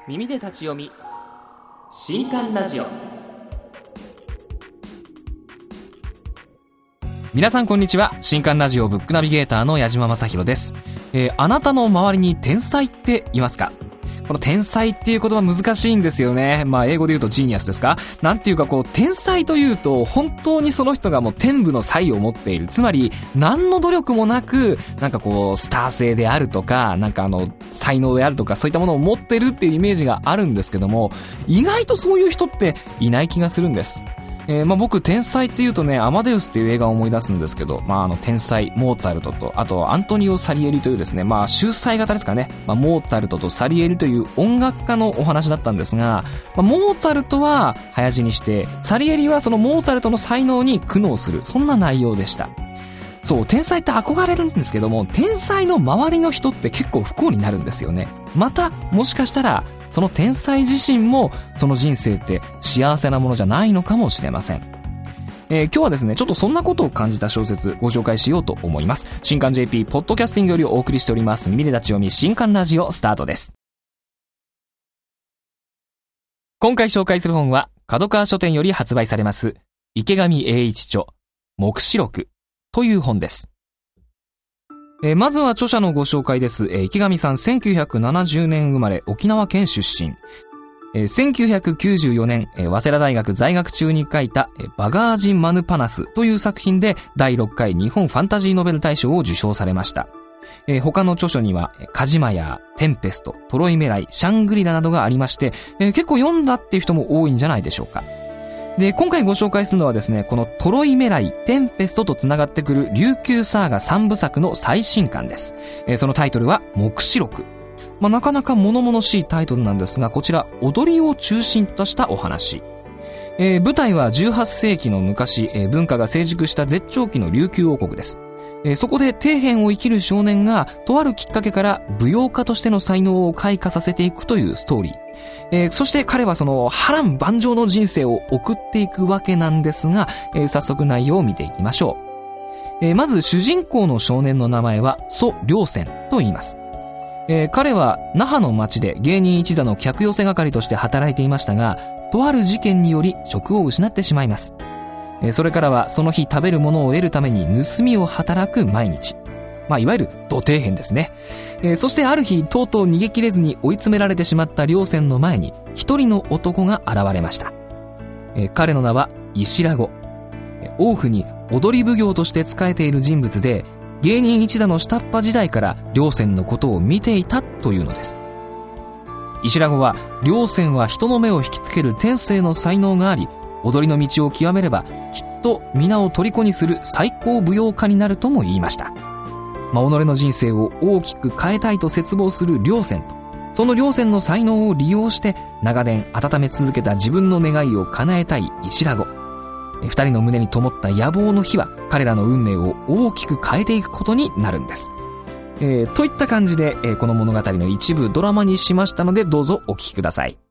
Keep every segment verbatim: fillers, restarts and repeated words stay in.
耳で立ち読み新刊ラジオ。皆さんこんにちは。新刊ラジオブックナビゲーターの矢島正弘です。えー、あなたの周りに天才っていますか？この天才っていう言葉難しいんですよね。まあ英語で言うとジーニアスですか？なんていうかこう天才というと本当にその人がもう天賦の才を持っている。つまり何の努力もなくなんかこうスター性であるとかなんかあの才能であるとかそういったものを持ってるっていうイメージがあるんですけども、意外とそういう人っていない気がするんです。えー、まあ僕天才っていうとねアマデウスっていう映画を思い出すんですけど、まああの天才モーツァルトとあとアントニオ・サリエリというですね、まあ秀才型ですかね、まあモーツァルトとサリエリという音楽家のお話だったんですが、まあ、モーツァルトは早死にしてサリエリはそのモーツァルトの才能に苦悩する、そんな内容でした。そう、天才って憧れるんですけども、天才の周りの人って結構不幸になるんですよね。またもしかしたらその天才自身もその人生って幸せなものじゃないのかもしれません。えー、今日はですねちょっとそんなことを感じた小説ご紹介しようと思います。新刊 ジェーピー ポッドキャスティングよりお送りしております耳で立ち読み新刊ラジオスタートです。今回紹介する本は角川書店より発売されます池上英一著黙示録という本です。えー、まずは著者のご紹介です。えー、池上さんせんきゅうひゃくななじゅうねん生まれ、沖縄県出身。えー、せんきゅうひゃくきゅうじゅうよねん、えー、早稲田大学在学中に書いた、えー、バガージ・マヌパナスという作品でだいろっかい日本ファンタジーノベル大賞を受賞されました。えー、他の著書にはカジマヤー、テンペスト、トロイメライ、シャングリラなどがありまして、えー、結構読んだっていう人も多いんじゃないでしょうか。で、今回ご紹介するのはですね、このトロイメライ、テンペストと繋がってくる琉球サーガさんぶさくの最新刊です。えー、そのタイトルは黙示録。まあ、なかなか物々しいタイトルなんですが、こちら踊りを中心としたお話。えー、舞台はじゅうはっせいきの昔、えー、文化が成熟した絶頂期の琉球王国です。えー、そこで底辺を生きる少年がとあるきっかけから舞踊家としての才能を開花させていくというストーリー。えー、そして彼はその波乱万丈の人生を送っていくわけなんですが、えー、早速内容を見ていきましょう。えー、まず主人公の少年の名前は蘇良泉と言います。えー、彼は那覇の町で芸人一座の客寄せ係として働いていましたが、とある事件により職を失ってしまいます。えー、それからはその日食べるものを得るために盗みを働く毎日。まあ、いわゆる土底辺ですね。えー、そしてある日とうとう逃げ切れずに追い詰められてしまった良泉の前に一人の男が現れました。えー、彼の名は石良子。えー、王府に踊り奉行として仕えている人物で、芸人一座の下っ端時代から良泉のことを見ていたというのです。石良子は良泉は人の目を引きつける天性の才能があり、踊りの道を極めればきっと皆を虜にする最高舞踊家になるとも言いました。まあ、己の人生を大きく変えたいと切望する良泉と、その良泉の才能を利用して長年温め続けた自分の願いを叶えたい石良子。二人の胸に灯った野望の火は彼らの運命を大きく変えていくことになるんです。えー、といった感じで、えー、この物語の一部ドラマにしましたのでどうぞお聞きください。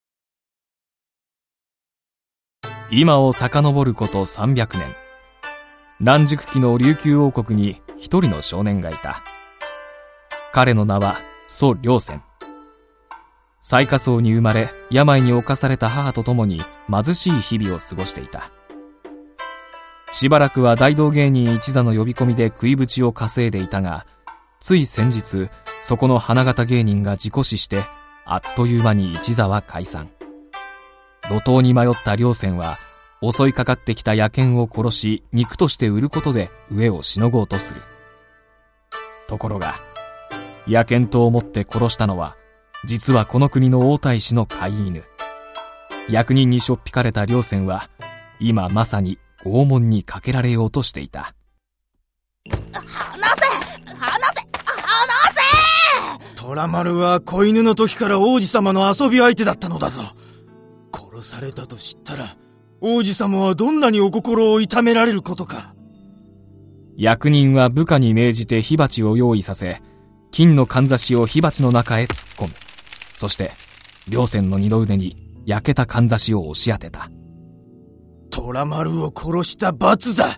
今を遡ることさんびゃくねん。乱熟期の琉球王国に一人の少年がいた。彼の名は蘇良泉。最下層に生まれ、病に侵された母と共に貧しい日々を過ごしていた。しばらくは大道芸人一座の呼び込みで食いぶちを稼いでいたが、つい先日そこの花形芸人が事故死して、あっという間に一座は解散。路頭に迷った良泉は襲いかかってきた野犬を殺し肉として売ることで飢えをしのごうとする。ところが野犬と思って殺したのは実はこの国の王太子の飼い犬。役人にしょっぴかれた良泉は今まさに拷問にかけられようとしていた。 離せ離せ離せ！ 虎丸は子犬の時から王子様の遊び相手だったのだぞ。殺されたと知ったら王子様はどんなにお心を痛められることか。 役人は部下に命じて火鉢を用意させ、金のかんざしを火鉢の中へ突っ込む。そして良泉の二の腕に焼けたかんざしを押し当てた。 虎丸を殺した罰だ。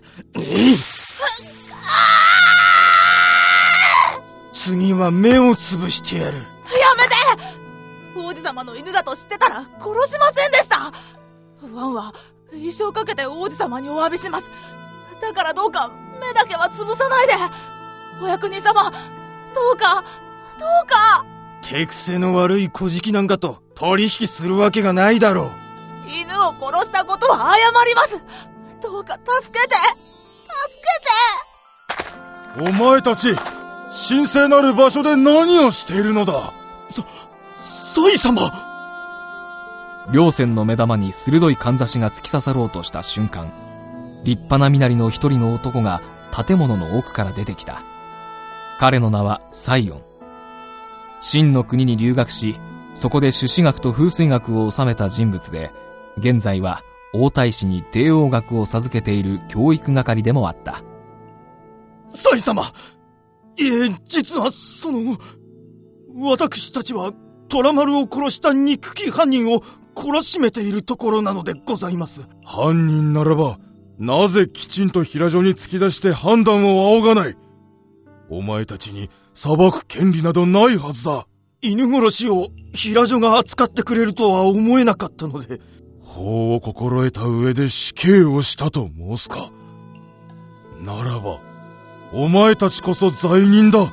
次は目をつぶしてやる。 やめて！ 王子様の犬だと知ってたら殺しませんでした。ワンは一生かけて王子様にお詫びします。だからどうか目だけは潰さないで。お役人様、どうかどうか。 手癖の悪い小じなんかと取引するわけがないだろう。犬を殺したことは謝ります。どうか助けて助けて。お前たち、神聖なる場所で何をしているのだ。 さ、サイ様。 両船の目玉に鋭いかんざしが突き刺さろうとした瞬間、立派な身なりの一人の男が建物の奥から出てきた。彼の名はサイオン。秦の国に留学し、そこで朱子学と風水学を修めた人物で、現在は王太子に帝王学を授けている教育係でもあった。 サイ様、いえ、実はその、私たちは虎丸を殺した憎き犯人を懲らしめているところなのでございます。 犯人ならば、なぜきちんと平城に突き出して判断を仰がない。お前たちに裁く権利などないはずだ。 犬殺しを平城が扱ってくれるとは思えなかったので。 法を心得た上で死刑をしたと申すか。ならば、お前たちこそ罪人だ。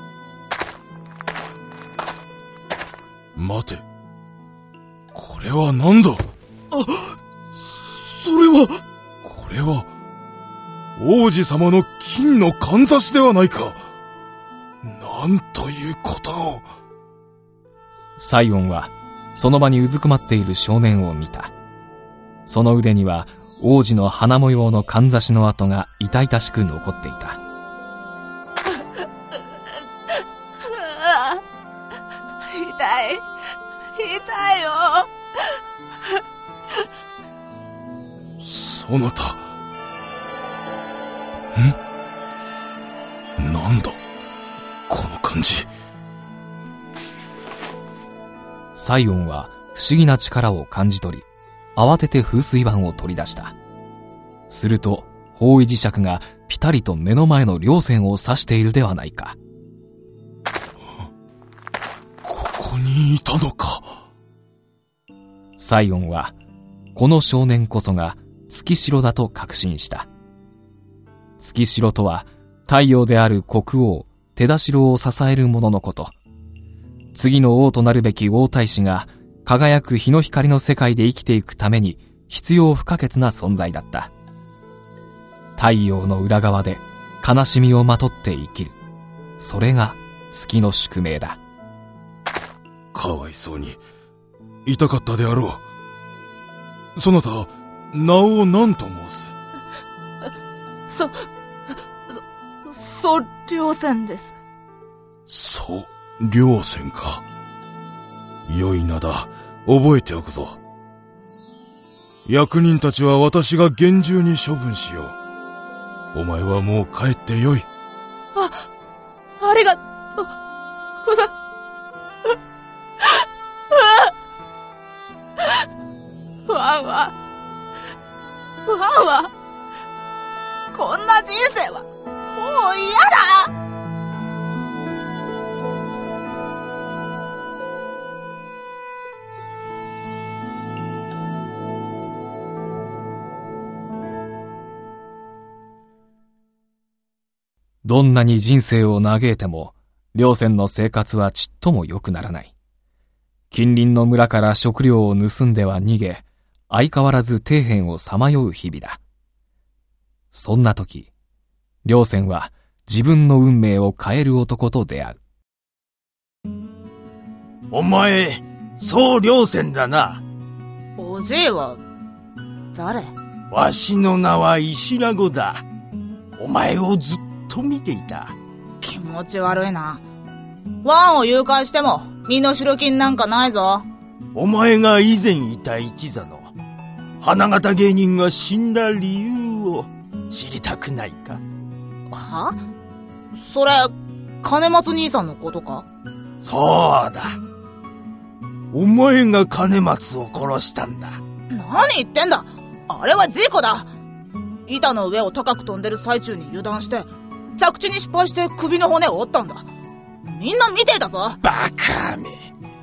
待て。これは何だ。 あ、それは。 これは、王子様の金のかんざしではないか。なんということを。 サイオンはその場にうずくまっている少年を見た。その腕には王子の花模様のかんざしの跡が痛々しく残っていた。 痛い痛いよ。 そなた、ん？なんだこの感じ。 サイオンは不思議な力を感じ取り、慌てて風水板を取り出した。すると方位磁石がピタリと目の前の両線を指しているではないか。 ここにいたのか。 サイオンはこの少年こそが月城だと確信した。月城とは太陽である国王手田城を支える者のこと。次の王となるべき王太子が輝く日の光の世界で生きていくために必要不可欠な存在だった。太陽の裏側で悲しみをまとって生きる。それが月の宿命だ。 かわいそうに痛かったであろう。そなた、名を何と申す？ そ、そ、そ、両線です。 そ、両線か。良い名だ。覚えておくぞ。役人たちは私が厳重に処分しよう。お前はもう帰ってよい。 あ、ありがとうござ、ワンは、ワンは、こんな人生はもう嫌だ。 どんなに人生を嘆いても、両線の生活はちっとも良くならない。近隣の村から食料を盗んでは逃げ、相変わらず底辺をさまよう日々だ。そんな時、両線は自分の運命を変える男と出会う。 お前、そう両線だな。 おじいは、誰？ わしの名は石ラゴだ。お前をずっと見ていた。 気持ち悪いな。ワンを誘拐しても身代金なんかないぞ。 お前が以前いた一座の花形芸人が死んだ理由を知りたくないか？ は？それ金松兄さんのことか？ そうだ。お前が金松を殺したんだ。 何言ってんだ。あれは事故だ。板の上を高く飛んでる最中に油断して着地に失敗して首の骨を折ったんだ。みんな見ていたぞ。 バカめ。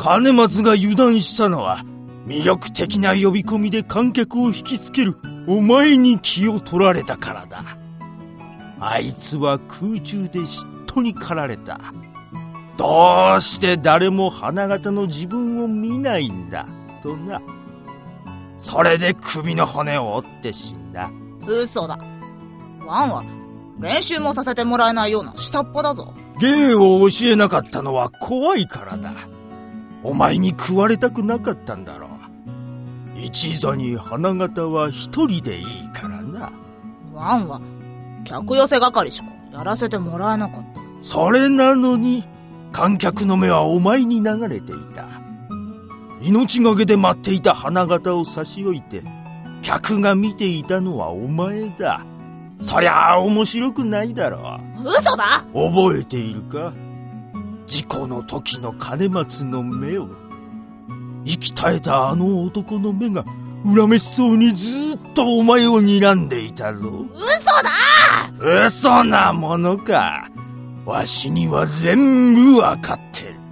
金松が油断したのは、魅力的な呼び込みで観客を引きつけるお前に気を取られたからだ。あいつは空中で嫉妬に駆られた。どうして誰も花形の自分を見ないんだとな。それで首の骨を折って死んだ。 嘘だ。ワンは練習もさせてもらえないような下っ端だぞ。 芸を教えなかったのは怖いからだ。お前に食われたくなかったんだろう。一座に花形は一人でいいからな。 ワンは客寄せ係しかやらせてもらえなかった。 それなのに観客の目はお前に流れていた。命がけで待っていた花形を差し置いて客が見ていたのはお前だ。そりゃあ面白くないだろう。 嘘だ。 覚えているか？事故の時の金松の目を。生き絶えたあの男の目が恨めしそうにずっとお前を睨んでいたぞ。 嘘だ！嘘なものか。わしには全部わかってる。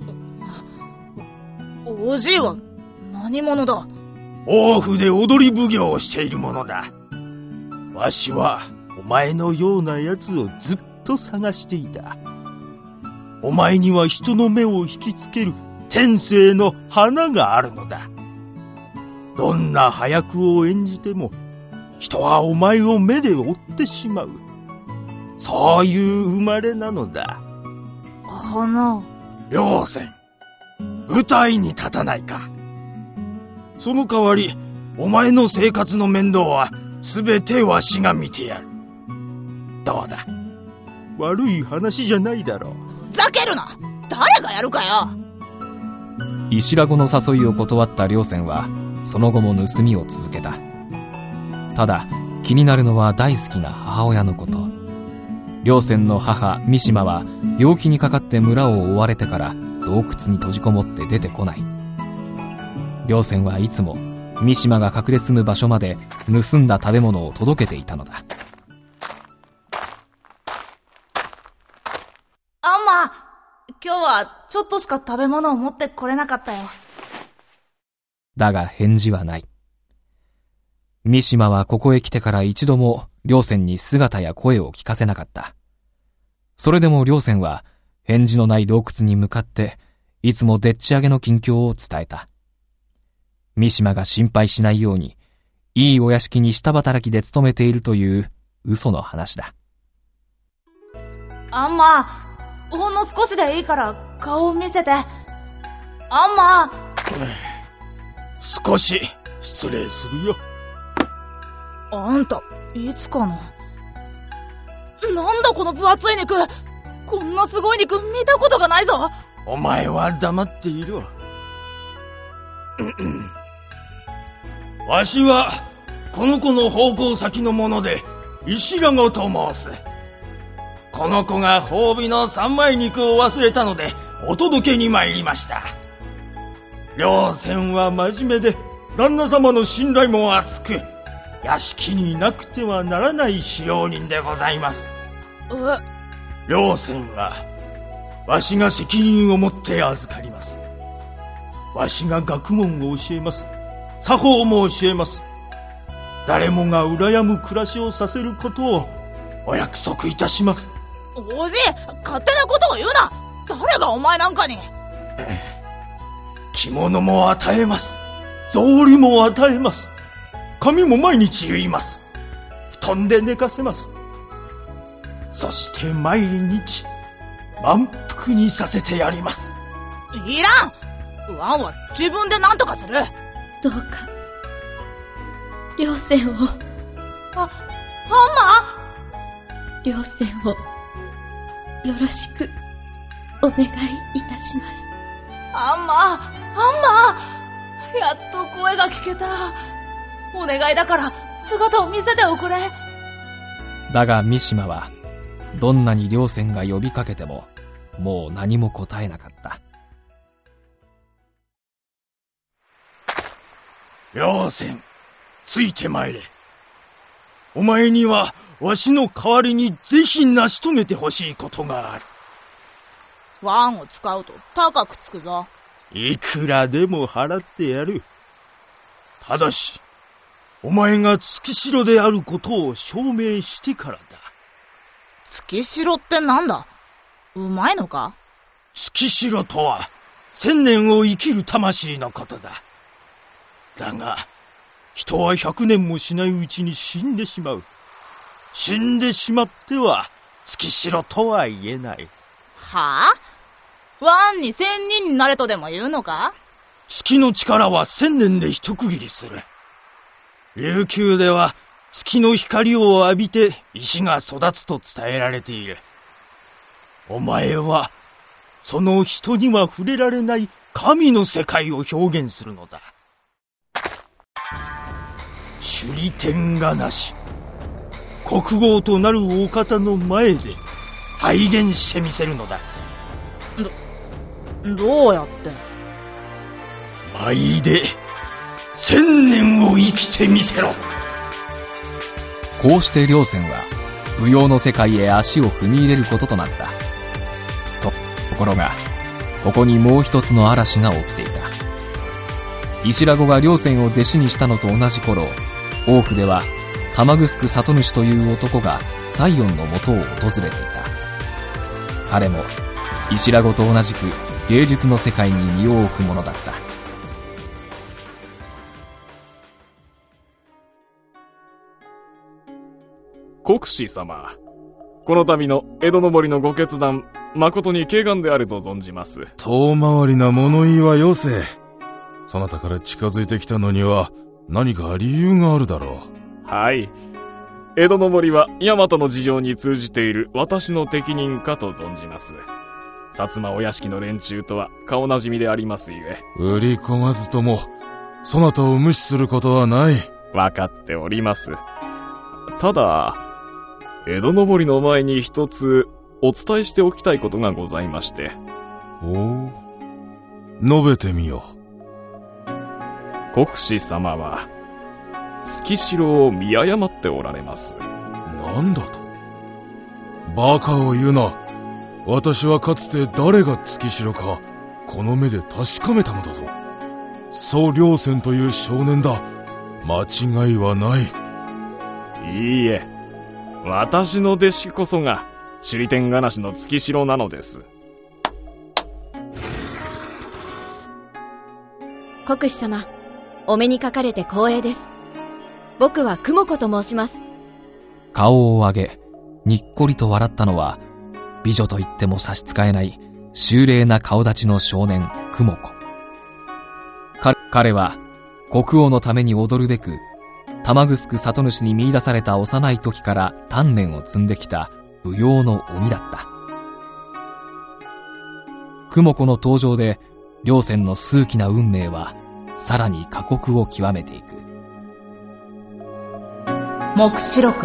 おじいは何者だ？ 王府で踊り奉行をしているものだ。わしはお前のような奴をずっと探していた。お前には人の目を引きつける天性の花があるのだ。どんな俳役を演じても人はお前を目で追ってしまう。そういう生まれなのだ。 花。 両仙、舞台に立たないか。その代わりお前の生活の面倒はすべてわしが見てやる。どうだ、悪い話じゃないだろう。 ふざけるな。誰がやるかよ。 石ラゴの誘いを断った両仙はその後も盗みを続けた。ただ気になるのは大好きな母親のこと。両仙の母三島は病気にかかって村を追われてから洞窟に閉じこもって出てこない。両仙はいつも三島が隠れ住む場所まで盗んだ食べ物を届けていたのだ。 アンマ、今日はちょっとしか食べ物を持ってこれなかったよ。 だが返事はない。三島はここへ来てから一度も両仙に姿や声を聞かせなかった。それでも両仙は返事のない洞窟に向かっていつもでっち上げの近況を伝えた。三島が心配しないようにいいお屋敷に下働きで勤めているという嘘の話だ。 アンマ、ほんの少しでいいから顔を見せて。アンマ。 少し失礼するよ。 あんたいつかな。なんだこの分厚い肉。こんなすごい肉見たことがないぞ。 お前は黙っていろ。わしはこの子の奉公先の者で石ラゴと申す。この子が褒美の三枚肉を忘れたのでお届けに参りました。両仙は真面目で旦那様の信頼も厚く、屋敷にいなくてはならない使用人でございます。 え？ 両仙はわしが責任を持って預かります。わしが学問を教えます。作法も教えます。誰もが羨む暮らしをさせることをお約束いたします。 おじい、勝手なことを言うな。誰がお前なんかに。 着物も与えます。草履も与えます。髪も毎日結います。布団で寝かせます。そして毎日満腹にさせてやります。 いらん。ワンは自分で何とかする。 どうか両仙を。 あ、アンマ。 両仙をよろしくお願いいたします。 アンマ、アンマ、やっと声が聞けた。お願いだから姿を見せておくれ。 だが三島はどんなに両仙が呼びかけてももう何も答えなかった。 両仙、ついて参れ。お前にはわしの代わりにぜひ成し遂げてほしいことがある。 ワンを使うと高くつくぞ。 いくらでも払ってやる。ただし、お前が月城であることを証明してからだ。 月城ってなんだ？うまいのか？ 月城とは、千年を生きる魂のことだ。だが、人は百年もしないうちに死んでしまう。死んでしまっては、月城とは言えない。 はぁ？ワンに千人になれとでも言うのか？ 月の力は千年で一区切りする。琉球では月の光を浴びて石が育つと伝えられている。お前はその人には触れられない神の世界を表現するのだ。首里天下なし、国王となるお方の前で拝現してみせるのだ。 ど、どうやって？ 舞で千年を生きてみせろ。 こうして両船は舞踊の世界へ足を踏み入れることとなった。と、ところがここにもう一つの嵐が起きていた。石良子が両船を弟子にしたのと同じ頃、王府では玉城里主という男が西園の元を訪れていた。彼も石良子と同じく芸術の世界に身を置くものだった。 国師様、この度の江戸の森のご決断、誠に敬願であると存じます。 遠回りな物言いはよせ。そなたから近づいてきたのには何か理由があるだろう。はい。江戸の森は大和の事情に通じている私の適任かと存じます。薩摩お屋敷の連中とは顔なじみでありますゆえ。 売り込まずとも、そなたを無視することはない。 わかっております。ただ、江戸の森の前に一つお伝えしておきたいことがございまして。 おう、述べてみよ。 国師様は月城を見誤っておられます。 なんだと？バカを言うな。私はかつて誰が月城かこの目で確かめたのだぞ。宋良泉という少年だ。間違いはない。 いいえ、私の弟子こそが首里天下なしの月城なのです。 国師様、お目にかかれて光栄です。僕は雲子と申します。 顔を上げにっこりと笑ったのは、美女と言っても差し支えない秀麗な顔立ちの少年雲子。彼は国王のために踊るべく玉城里主に見出された幼い時から鍛錬を積んできた舞踊の鬼だった。雲子の登場で両船の数奇な運命はさらに過酷を極めていく。 黙示録。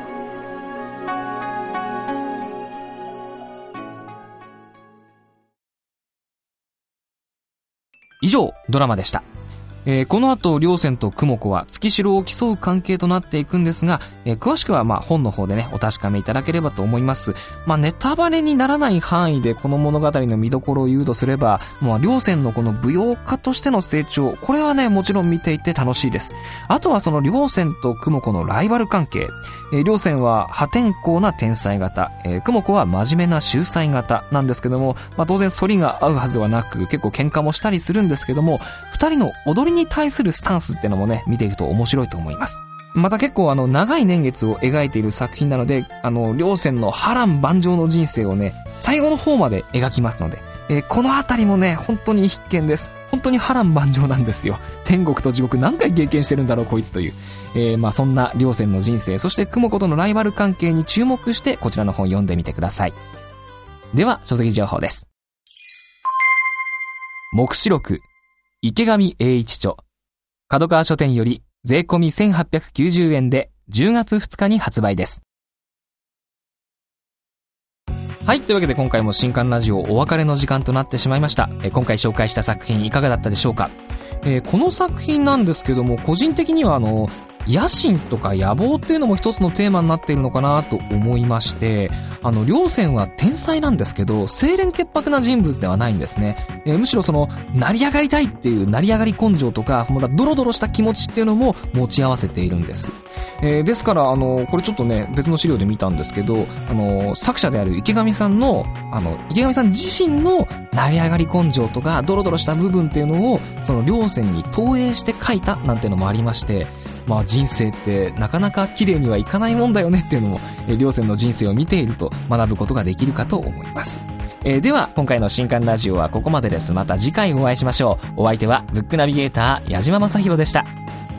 以上、ドラマでした。えー、この後、両泉と雲子は月城を競う関係となっていくんですが、えー、詳しくはまあ本の方でね、お確かめいただければと思います。まあネタバレにならない範囲でこの物語の見どころを言うとすれば、まあ両泉のこの舞踊家としての成長、これはね、もちろん見ていて楽しいです。あとはその両泉と雲子のライバル関係。えー、両泉は破天荒な天才型、えー、雲子は真面目な秀才型なんですけども、まあ当然反りが合うはずはなく、結構喧嘩もしたりするんですけども、二人の踊りに対するスタンスってのもね、見ていくと面白いと思います。また結構あの長い年月を描いている作品なので、あの両泉の波乱万丈の人生をね、最後の方まで描きますので、えー、このあたりもね、本当に必見です。本当に波乱万丈なんですよ。天国と地獄何回経験してるんだろうこいつという、えー、まあそんな両泉の人生、そして雲子とのライバル関係に注目してこちらの本読んでみてください。では書籍情報です。黙示録池上英一著、角川書店より税込みせんはっぴゃくきゅうじゅうえんでじゅうがつふつかに発売です。はい、というわけで今回も新刊ラジオお別れの時間となってしまいました。え今回紹介した作品いかがだったでしょうか。えー、この作品なんですけども、個人的にはあの野心とか野望っていうのも一つのテーマになっているのかなと思いまして、あの、両線は天才なんですけど、清廉潔白な人物ではないんですね。えー、むしろその、成り上がりたいっていう成り上がり根性とか、まだドロドロした気持ちっていうのも持ち合わせているんです。えー、ですから、あの、これちょっとね、別の資料で見たんですけど、あの、作者である池上さんの、あの、池上さん自身の成り上がり根性とか、ドロドロした部分っていうのを、その両線に投影して書いたなんていうのもありまして、まあ人生ってなかなか綺麗にはいかないもんだよねっていうのも、えー、両線の人生を見ていると学ぶことができるかと思います。えー、では、今回の新刊ラジオはここまでです。また次回お会いしましょう。お相手は、ブックナビゲーター、矢島正宏でした。